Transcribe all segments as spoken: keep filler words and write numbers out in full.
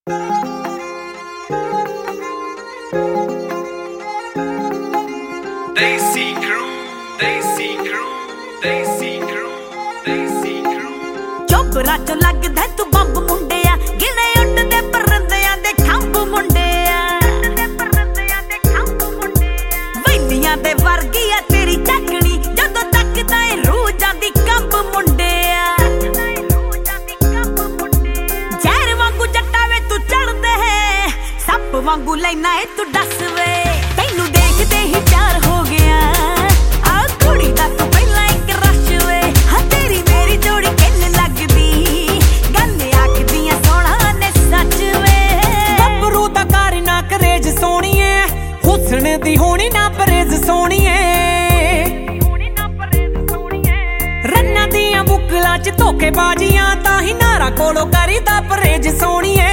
Desi Crew, Desi Crew, Desi Crew, Desi Crew। ਚੋਬਰਾ ਚੋਂ ਲੱਗਦਾ ਤੂੰ ਬੰਬ ਮੁੰਡਿਆ, ਗਿਣੇ ਉੱਡਦੇ ਪਰੰਦਿਆਂ ਦੇ ਖੰਭ ਮੁੰਡਿਆ, ਵੈਲੀਆਂ ਦੇ ਵਰਗੀ ਆ ਤੇਰੀ ਚੱਕਣੀ, ਜਦੋਂ ਤੱਕਦਾ ਏ ਰੂਹ ਜਾਂਦੀ ਕੰਬ ਮੁੰਡਿਆ। ਜ਼ਹਿਰ ਵਾਂਗੂ ਜੱਟਾ ਵੇ ਤੂੰ ਚੜਦੇ ਹੈ, ਸੱਪ ਵਾਂਗੂ ਲੈਣਾ ਏ ਤੂੰ ਦੱਸ ਵੇ, ਤੈਨੂੰ ਦੇਖਦੇ ਹੀ ਪਿਆਰ ਹੋ ਗਿਆ। ਆ ਕੁੜੀ ਦਾ ਤੂੰ ਪਹਿਲਾਂ ਇੱਕ ਰਸ਼ ਵੇ, ਹਾਂ ਤੇਰੀ ਮੇਰੀ ਜੋੜੀ ਕਿੰਨ ਲੱਗਦੀ, ਗੱਲ ਆਖਦੀਆਂ ਸੋਹਣਾ ਨੇ ਸੱਚ ਵੇ। ਗੱਭਰੂ ਦਾ ਕਰ ਨਾ ਕਰੇਜ ਸੋਹਣੀਏ, ਹੁਸਨ ਦੀ ਹੋਣੀ ਨਾ ਪਰੇਜ਼ ਸੋਹਣੀਏ, ਰੰਨਾਂ ਦੀਆਂ ਬੁੱਕਲਾਂ ਚ ਧੋਖੇਬਾਜ਼ੀਆਂ, ਤਾਂ ਹੀ ਨਾਰਾ ਕੋਲੋਂ ਕਰੀਦਾ ਪਰੇਜ਼ ਸੋਹਣੀਏ।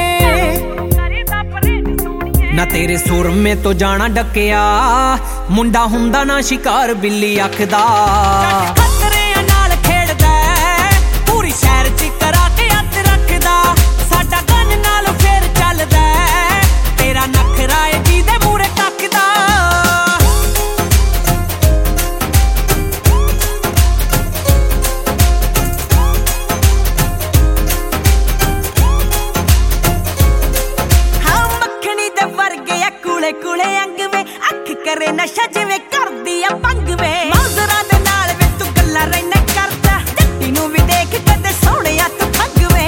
ਨਾ ਤੇਰੇ ਸੁਰਮੇ ਤੋਂ ਜਾਣਾ ਡੱਕਿਆ, ਮੁੰਡਾ ਹੁੰਦਾ ਨਾ ਸ਼ਿਕਾਰ ਬਿੱਲੀ ਅੱਖ ਦਾ। ਖਤਰਿਆਂ ਨਾਲ ਖੇਡਦਾ, ਪੂਰੀ ਸ਼ਹਿਰ ਚ ਕਰਾ ਕੇ ਹੱਥ ਰੱਖਦਾ, ਸਾਡਾ ਗਨ ਨਾਲ ਫੇਰ ਚੱਲਦਾ, ਤੇਰਾ ਨਖਰਾ ਏ ਜਿਹਦੇ ਮੂਹਰੇ ਤੱਕਦਾ। ਕੁਲੇ ਕੁਲੇ ਅੰਗ ਵੇ, ਅੱਖ ਕਰੇ ਨਸ਼ਾ ਜਿਵੇਂ ਕਰਦੀ ਆ ਭੰਗ ਵੇ, ਮੌਜ਼ਰਾਂ ਦੇ ਨਾਲ ਵੇ ਤੂੰ ਗੱਲਾਂ ਰਹਿਣਾ ਕਰਦਾ, ਜੱਟੀ ਨੂੰ ਵੀ ਦੇਖ ਕਦੇ ਸੋਹਣਿਆ ਤੂੰ ਭੰਗ ਵੇ।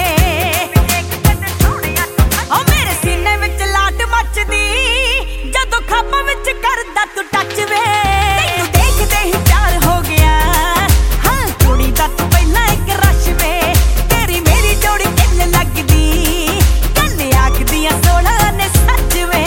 ਓ ਮੇਰੇ ਸੀਨੇ ਵਿੱਚ ਲਾਟ ਮੱਚਦੀ, ਜਦੋਂ ਖਾਬਾਂ ਵਿੱਚ ਕਰਦਾ ਤੂੰ ਟੱਚ ਵੇ, ਤੈਨੂੰ ਦੇਖਦੇ ਹੀ ਪਿਆਰ ਹੋ ਗਿਆ। ਹਾਂ ਕੁੜੀ ਦਾ ਤੂੰ ਪਹਿਲਾਂ ਇੱਕ ਰਸ਼ ਵੇ, ਤੇਰੀ ਮੇਰੀ ਜੋੜੀ ਕਿੰਨ ਲੱਗਦੀ, ਗੱਲ ਆਖਦੀਆਂ ਸੋਹਣਾ ਨੇ ਸੱਚ ਵੇ।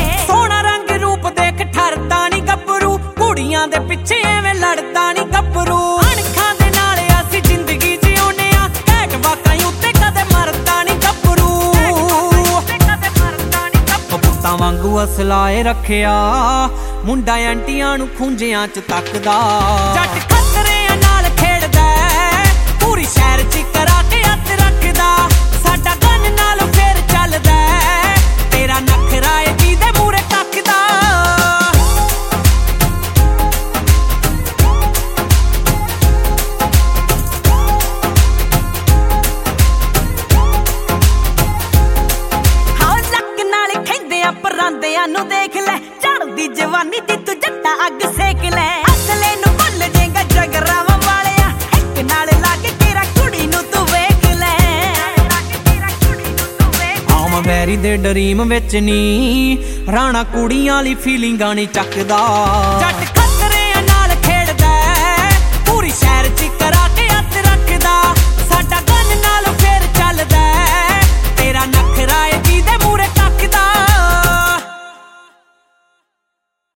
ਕੁੜੀਆਂ ਦੇ ਪਿੱਛੇ ਐਵੇਂ ਲੜਦਾ ਨੀ ਗੱਭਰੂ, ਅਣਖਾਂ ਦੇ ਨਾਲ ਅਸੀਂ ਜ਼ਿੰਦਗੀ ਜਿਉਨੇ ਆ, ਘੈਂਟ ਵਾਕਾਂ ਉੱਤੇ ਕਦੇ ਮਰਦਾ ਨੀ ਗੱਭਰੂ। ਪੁੱਤਾਂ ਵਾਂਗੂ ਅਸਲਾਏ ਰੱਖਿਆ, ਮੁੰਡਾ ਐਂਟੀਆਂ ਨੂੰ ਖੁੰਝਿਆਂ ਚ ਤੱਕਦਾ, ਜੱਟ ਖਤਰਿਆਂ ਨਾਲ ਖੇਡਦਾ, ਪੂਰੀ ਸ਼ਹਿਰ ਚ ਕਰਾ ਕੇ ਹੱਥ ਰੱਖਦਾ, ਸਾਡਾ ਗਨ ਨਾਲ ਫੇਰ ਚੱਲਦਾ, ਤੇਰਾ ਨਖਰਾ ਏ ਜਿਹਦੇ ਮੂਹਰੇ ਤੱਕਦਾ। ਪਰਾਂਦਿਆਂ ਨੂੰ ਦੇਖ ਲੈ, ਚੜਦੀ ਜਵਾਨੀ ਦੀ ਤੂੰ ਜੱਟਾ ਅੱਗ ਸੇਕ ਲੈ, ਅਸਲੇ ਨੂੰ ਭੁੱਲ ਜੇਗਾ ਜਗਰਾਵਾਂ ਵਾਲਿਆ, ਇੱਕ ਨਾਲ ਲੱਗ ਤੇਰਾ ਕੁੜੀ ਨੂੰ ਤੂੰ ਵੇਖ ਲੈ। ਆਮ ਵੈਰੀ ਦੇ ਡਰੀਮ ਵਿੱਚ ਨੀ, ਰਾਣਾ ਕੁੜੀਆਂ ਵਾਲੀ ਫੀਲਿੰਗਾਂ ਨੀ ਚੱਕਦਾ, ਜੱਟ